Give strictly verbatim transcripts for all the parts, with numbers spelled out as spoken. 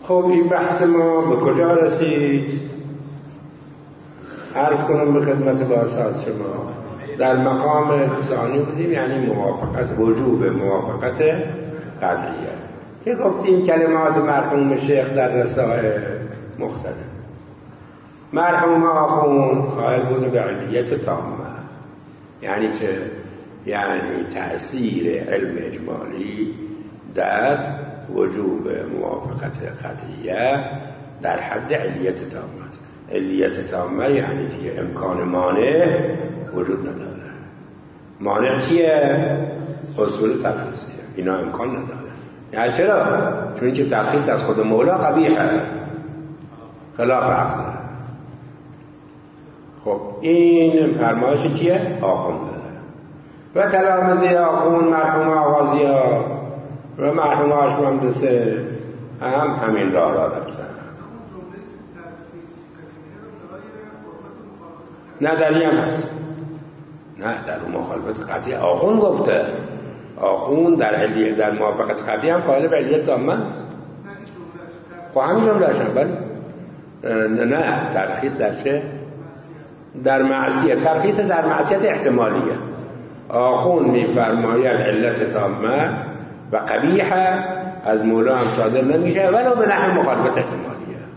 خب این بحث ما به کجا رسید؟ عرض کنم به خدمت باسات شما در مقام ثانی بودیم، یعنی موافقت، وجوب موافقت قطعیه که گفتیم کلمات مرحوم شیخ در رسائل مختلف. مرحوم آخوند قائل بوده به علیت تامه، یعنی چه؟ یعنی تأثیر علم اجمالی در وجوب موافقت قطعیه در حد علیت تامه. علیت تامه یعنی دیگه امکان مانع وجود نداره. مانع چیه؟ اصول ترخیصیه، اینا امکان نداره. یعنی چرا؟ چون که ترخیص از خود مولا قبیحه، خلاف عقله. خب این فرمایش کیه؟ آخونده و تلامذه آخوند مرحوم آغازی ها و مرحوم هاشمندسه هم همین راه را رفتن. نه در این هم هست، نه در اون مخالفت قطعی آخوند گفته. آخوند در علیه در موافقت قطعی هم قائل به علیت تامه است. خب همین جمله هاشم. بله نه ترخیص در چه؟ در معصیت. ترخیص در معصیت احتمالیه. آخوند میفرماید علت تامه و قبیحه از مولا هم صادر نمیشه ولو به نحو مخالفت احتمالیه.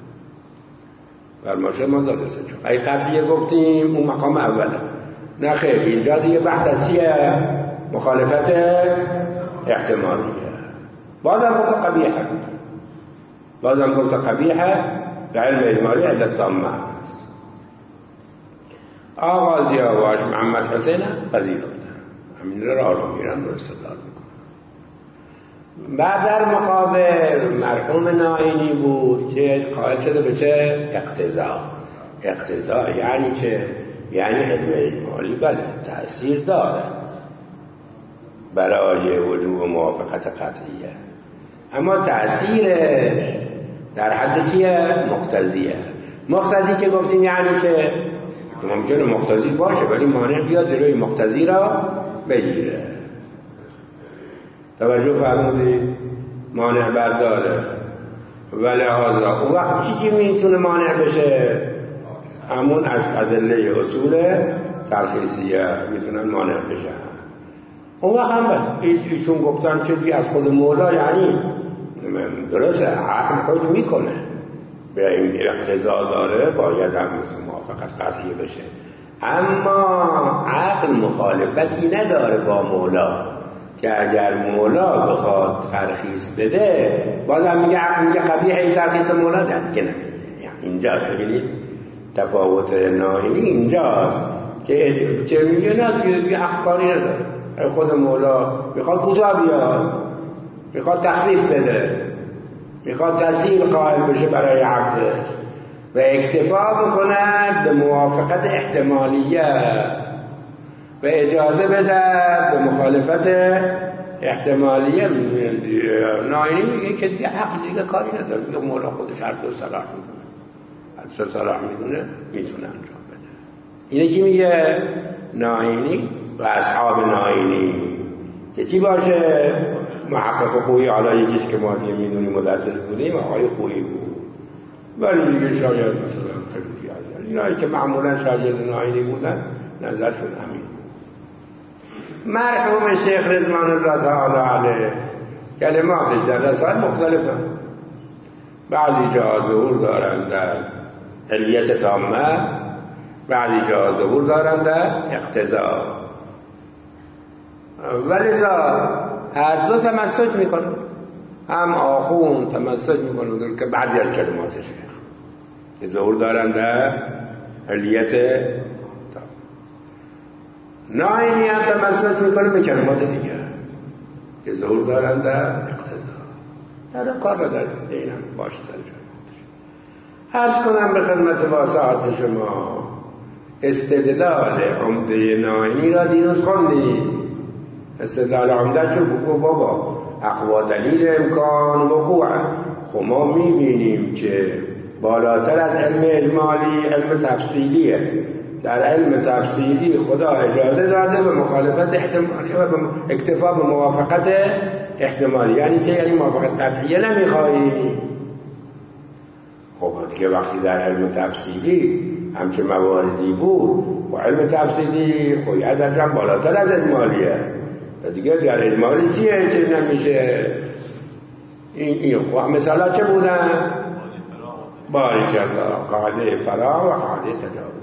فرمایش ما داده سه چون ای قطعیه گفتیم اون مقام اوله. نه خیر، اینجا دیگه بحث از چیه؟ مخالفت احتمالیه. بازم گفت قبیحه، بازم گفت قبیحه به علم اجمالی علت تامه است. آغازی آواش محمد حسین پذیرفتن، همین را رو میرن رو استدلال میکنن. بعد در مقابل مرحوم نائینی بود که قائل شده به چه؟ اقتضا. اقتضا یعنی چه؟ یعنی علم اجمالی بله تأثیر داره برای وجوب موافقت قطعیه، اما تأثیرش در حد چیه؟ مقتضیه. مقتضی که گفتیم یعنی چه؟ ممکنه مقتضی باشه ولی مانع بیاد جلوی مقتضی را بگیره. توجه فرمودید؟ مانع برداره و لحاظا اون وقت چی چی میتونه مانع بشه؟ همون از ادله اصول ترخیصیه میتونن مانع بشن. اون وقت هم ایشون گفتن که دیگه از خود مولا، یعنی درسته عقل حکم میکنه به این اقتضا داره باید هم موافقت قطعی بشه، اما عقل مخالفتی نداره با مولا که اگر مولا بخواد ترخیص بده بازم میگه عقل میگه قبیحه این ترخیص مولا ده که نمیگه. یعنی اینجاست ببینید تفاوت نائینی اینجاست که چه میگه نه دیگه عقل کاری نداره. خود مولا میخواد کجا بیاد؟ میخواد تخفیف بده، میخواد تسهیل قائل بشه برای عبدش و اکتفا بکند به موافقت احتمالیه و اجازه بدهد به مخالفت احتمالیه. نائینی میگه که دیگه عقل دیگه کاری نداره، دیگه مولا خودش هر دو صلاح میدونه، هر دو صلاح میدونه میتونه انجام بده. اینه که میگه نائینی و اصحاب نائینی که چی باشه؟ محقق خویی، حالا یکیش که ما دیگه میدونیم مدرسش بودیم آقای خویی بود ولی دیگه شاید مثلا خیلی زیاد اینایی که معمولا شاید نائینی بودن نظرشون همین بود. مرحوم شیخ رضوان الله تعالی علیه کلماتش در رسائل مختلفه. بعضی جا ظهور دارن در علیت تامه، بعضی جا ظهور دارن در اقتضا، ولذا هر دو تمسک میکنه. هم آخوند تمسک میکنه که بعضی از کلماتش که ظهور دارن در علیت تامه. نائینی هم تمسک میکنه به کلمات دیگه که ظهور دارن در اقتضا. در کار را در اینم باشه سر جای عرض کنم به خدمت واسعات شما استدلال عمده نائینی را دیروز خوندید. استدلال عمده چون بگو بابا اقوا دلیل امکان وقوعه. خب ما میبینیم که بالاتر از علم اجمالی علم تفصیلیه. در علم تفصیلی خدا اجازه داده به مخالفت احتمالی و به اکتفا به موافقت احتمالی. یعنی چه؟ یعنی موافقت قطعیه نمیخوایی، که وقتی در علم تفصیلی همچه مواردی بود و علم تفصیلی خوی عددم بالاتر از اجمالیه دیگه در اجمالی چیه که نمیشه این این و مثلا چه بودن؟ بارک الله قاعده فرا و قاعده تجاوز.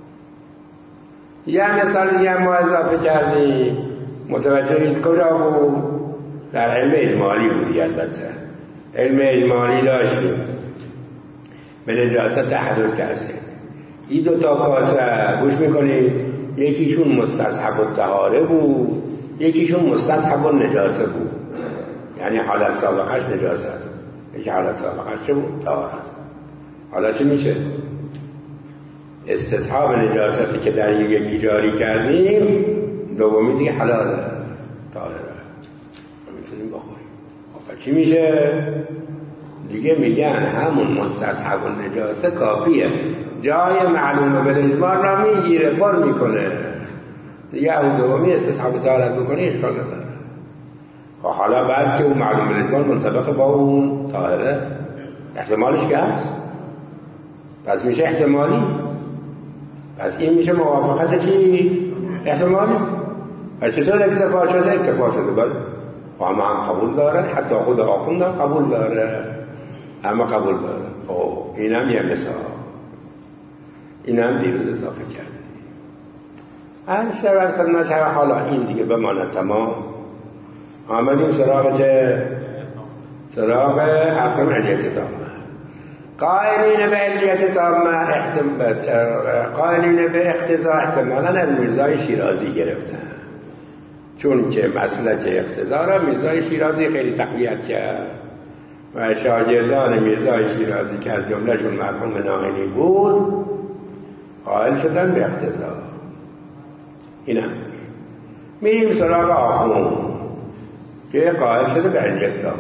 یه مثال دیگه ما اضافه کردیم متوجهید کجا بود؟ در علم اجمالی بودی. البته علم اجمالی داشتیم به نجاست تحدث کاسه این دو تا کاسه گوش میکنید یکیشون مستصحب الطهاره بود یکیشون مستصحب النجاسه بود یعنی حالت سابقش نجاست یکی حالت سابقش چه بود؟ طهارت. حالا چه میشه؟ استصحاب نجاستی که در یکی جاری کردیم دومی دیگه حلاله طاهره میتونیم بخوریم. خب چی میشه؟ دیگه میگن همون مستصحب النجاسه کافیه جای معلومه به اجمال را میگیره پر میکنه دیگه اون دومی استصحاب طهارت بکنه اشکال نداره. خب حالا بعد که اون معلومه به اجمال منطبق با اون طاهره احتمالش که هست پس میشه احتمالی. پس این میشه موافقت چی؟ احتمالی. پس چطور اکتفا شده؟ اکتفا شده بله و همه هم قبول دارن حتی خود آخوند هم قبول داره همه قبول داره. خب این هم یه مثال این هم دیروز اضافه کرده هم شود خدمت شود. حالا این دیگه بماند تمام. آمدیم سراغ چه؟ سراغ اصلا علیت تامه. قائلین به علیت تامه قائلین به اقتضا احتمالا از میرزای شیرازی گرفتن چون که مسلک اقتضا را میرزای شیرازی خیلی تقویت کرد و شاگردان میرزای شیرازی که از جملهشون مرحوم ناهینی بود قائل شدن به اقتضا. اینم میریم سراغ آخوند که قائل شده به علیت تامه.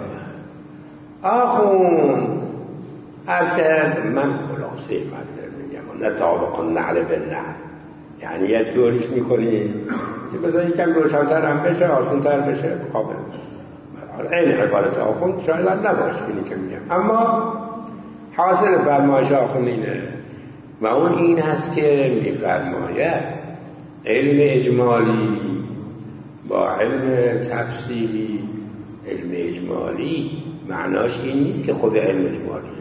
آخوند ارشد من خلاصه مطلب میگم نه طابق النعل بالنعل یعنی یه جوریش میکنیم که بذار یکم روشن‌تر هم بشه آسان‌تر بشه قابل این عبارت آخوند شاید نباشه اینی که میگم اما حاصل فرمایش آخوند اینه و اون این هست که میفرماید علم اجمالی با علم تفصیلی علم اجمالی معناش این نیست که خود علم اجمالیه.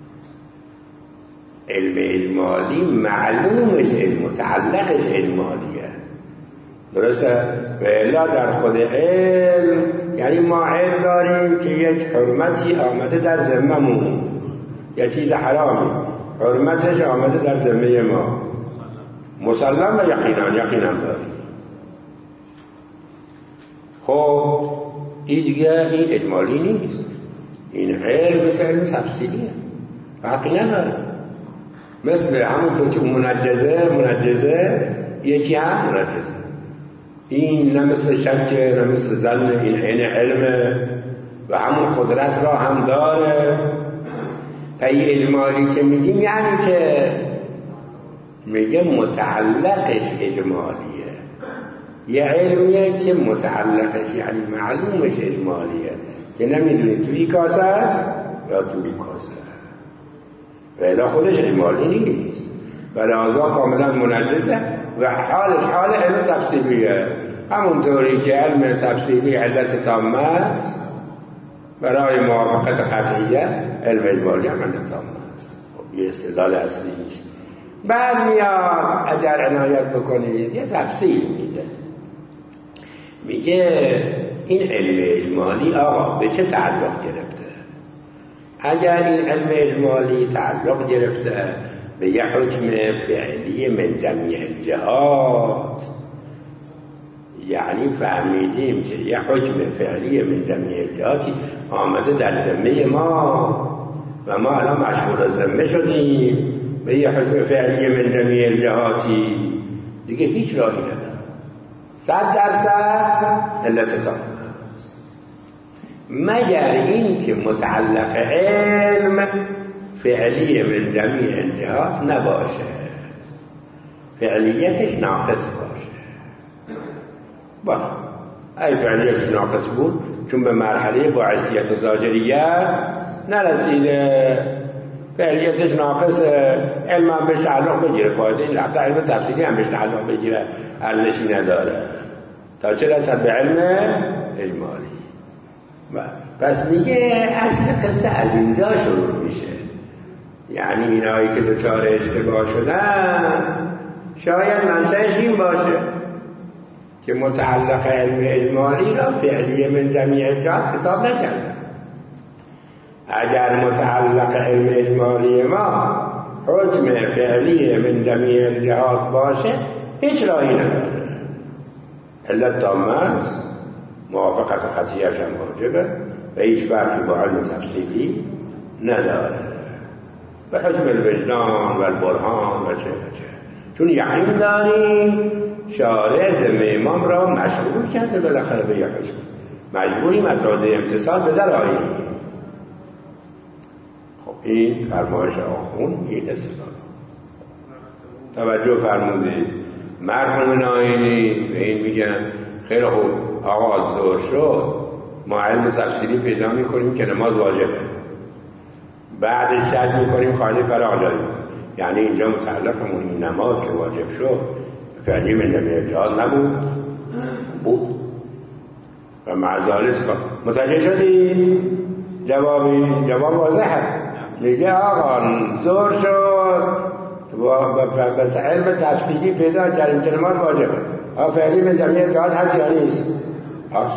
علم اجمالی معلومش علم متعلقش اجمالیه درسته؟ و الا در خود علم یعنی ما علم داریم که یک حرمتی آمده در ذممون یک چیز حرامی حرمتش آمده در ذمه ما مسلم و یقینا یقینا داریم. خب این دیگه این اجمالی نیست این علم مثل علم تفصیلیه فرقی نداره مثل همونطور که منجزه منجزه یکی هم منجزه این نه مثل شک نه مثل ظن این عین علمه و همون قدرت را هم داره. پی اجمالی که میگیم یعنی که میگه متعلقش اجمالیه یه علمیه که متعلقش یعنی معلومش اجمالیه که نمیدونی توی کاسه است یا توی کاسه و الا خودش اجمالی نیست و لحاظا کاملا منجزه و حالش حال علم تفصیلیه همونطوری که علم تفصیلی علت تامه است برای موافقت قطعیه علم اجمالی هم علت تامه است. خب یه استدلال اصلی نیست. بعد میاد اگر عنایت بکنید یه تفصیل میده میگه این علم اجمالی آقا به چه تعلق گرفته؟ اگر این علم اجمالی تعلق گرفته به یک حکم فعلی من جمیع الجهات یعنی فهمیدیم که یک حکم فعلی من جمیع الجهاتی آمده در ذمه ما و ما الان مشغول ذمه شدیم به یک حکم فعلی من جمیع الجهاتی دیگه هیچ راهی نداره صد درصد علت تامه مگر این که متعلق علم فعلی من جمیع الجهات نباشه فعلیتش ناقص باشه با ای فعلیتش ناقص بود چون به مرحله باعثیت و زاجریت نرسیده فعلیتش ناقص، علم هم بهش تعلق بگیره فایده این، حتی علم تفسیری هم بهش تعلق بگیره ارزشی نداره تا چه رسد به علم اجمالی. پس میگه اصل قصه از اینجا شروع میشه، یعنی اینایی که دچار اشتباه شدن شاید منشأش این باشه که متعلق علم اجمالی را فعلی من جمیع جهات حساب نکردن. اگر متعلق علم اجمالی ما حکم فعلی من جمیع جهات باشه هیچ راهی نداره، علت تامه است، موافقت خطیه‌اش هم واجبه و هیچ فرقی با علم تفصیلی نداره و حکم الوجدان و البرهان و چه و چه، چون یقین داریم شارع ذمه امام را مشغول کرده بالاخره به یک حکم، مجبوریم از راده امتصال به در آییم. خب این فرمایش آخون این استدلال. توجه فرمودید مرحوم ناینی به این میگن خیلی خوب آقا ظهر شد ما علم تفسیری پیدا میکنیم که نماز واجبه، بعدش شک میکنیم خالی فراغ داریم، یعنی اینجا متعلقمون این نماز که واجب شد فعلی من جمیع جهات نبود بود و معذالت متوجه شدید؟ جوابی جواب واضحه، میگه آقا ظهر شد بس علم تفسیری پیدا کردیم که نماز واجبه، آقا فعلی من جمیع جهات هست یا نیست؟ هست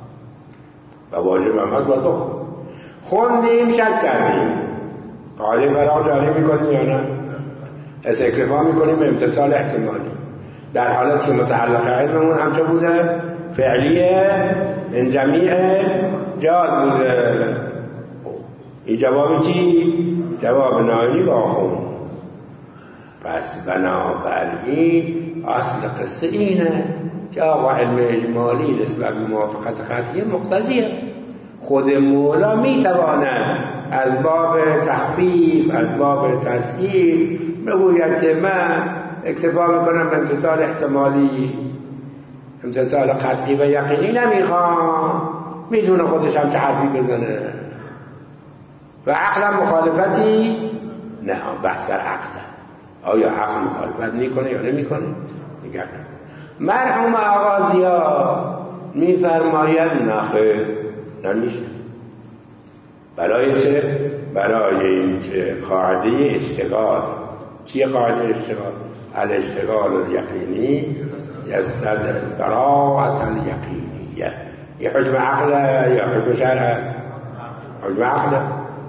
و واجب هم هست باید بخون. خوندیم شک کردیم قاعده فراغ جاری میکنیم یا نه؟ از اکتفا میکنیم به امتصال احتمالی در حالتی که متعلق علممون همچه بوده فعلیه من جمیع جهات بوده. این جوابی کی؟ جواب ناینی با خون. پس بنابراین اصل قصه اینه که آقا علم اجمالی نسبت به موافقت قطعیه مقتضیه، خود مولا میتواند از باب تخفیف از باب تسهیل بگوید که من اکتفا میکنم به امتصال احتمالی، امتصال قطعی و یقینی نمیخوام، میتونه خودش هم چه حرفی بزنه و عقل مخالفتی نه، بحث عقل آیا عقل مخالفت میکنه یا نمیکنه نگرد. مرحوم آقا ضیا میفرماید نخیر نمیشه. برای چه؟ برای اینکه قاعده اشتغال، چیه قاعده اشتغال؟ الاشتغال الیقینی یستد البراءة الیقینیه. یه حکم عقله یا حکم شرعه؟ حکم عقله.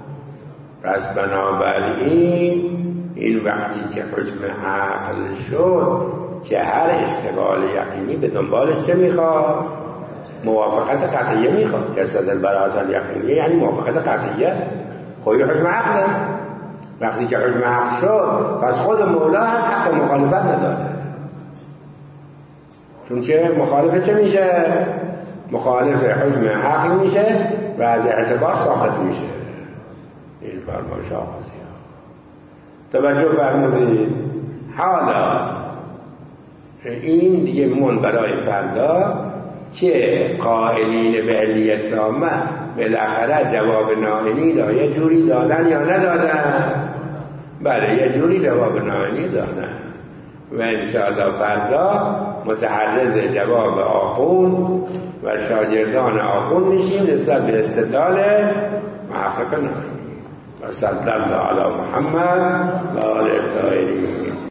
پس بنابراین این وقتی که حکم عقل شد که هر اشتغال یقینی به دنبالش چه میخواد؟ موافقت قطعیه میخواد. یستد البراءة الیقینیه یعنی موافقت قطعیه، خود حکم عقله. وقتی که حکم عقل شد پس خود مولا هم حق مخالفت نداره، چون چه مخالف چه میشه؟ مخالف حکم عقل میشه و از اعتبار ساقط میشه. این فرمایش آقا ضیا. توجه فرمودید. حالا این دیگه مون برای فردا که قائلین به علیت تامه بالاخره جواب ناینی را یه جوری دادن یا ندادن؟ بله یه جوری جواب ناینی دادن و انشاءالله فردا متعرض جواب آخون و شاگردان آخون میشیم نسبت به استدلال محقق ناینی. و صلی الله علی محمد و